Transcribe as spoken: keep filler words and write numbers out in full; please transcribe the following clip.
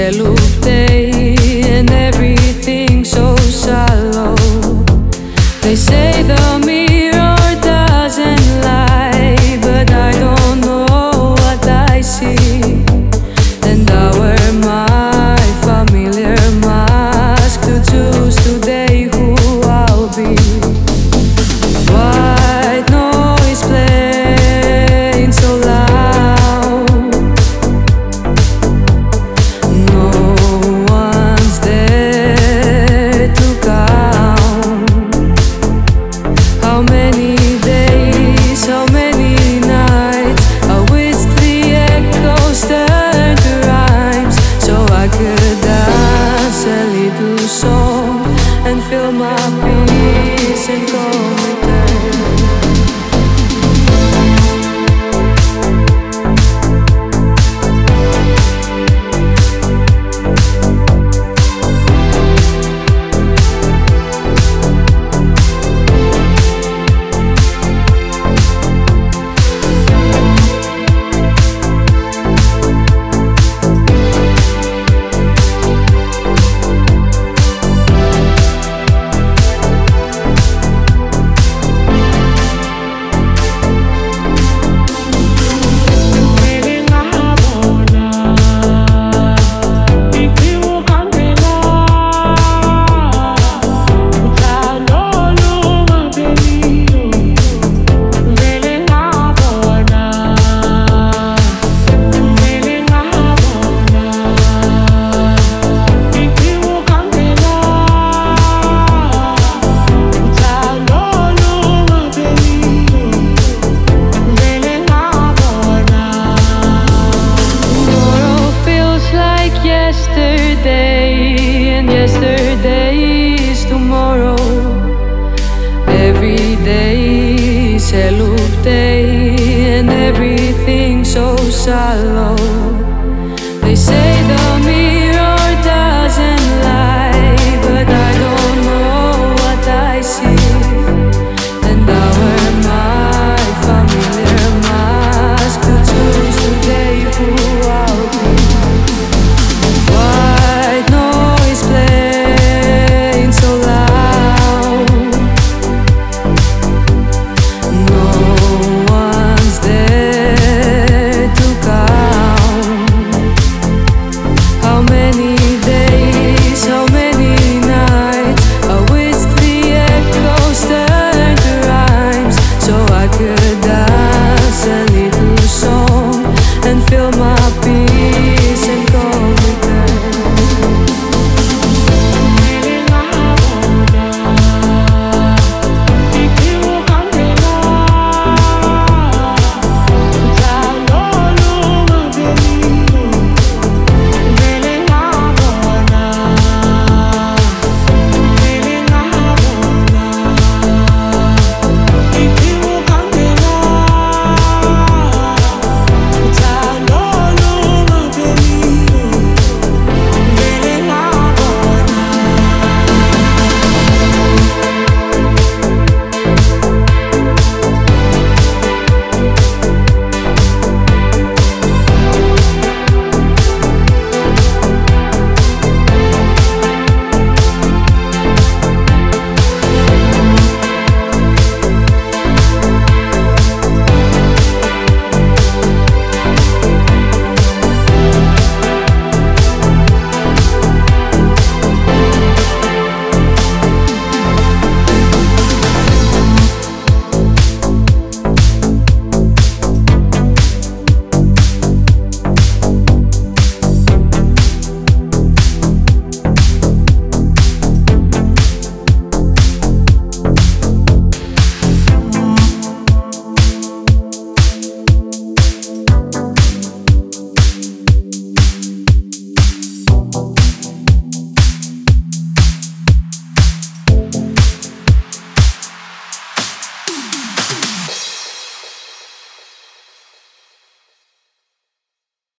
Celupte and everything so shallow. They say the mirror doesn't lie, but I don't know what I see. And I wear my familiar mask to choose today who I'll be. White noise playing so loud, no one's there to count how many days, how many nights I wish the echoes turned to rhymes, so I could dance a little song and feel my peace and calm return. Yesterday and yesterday is tomorrow. Every day is Celupte and everything so shallow.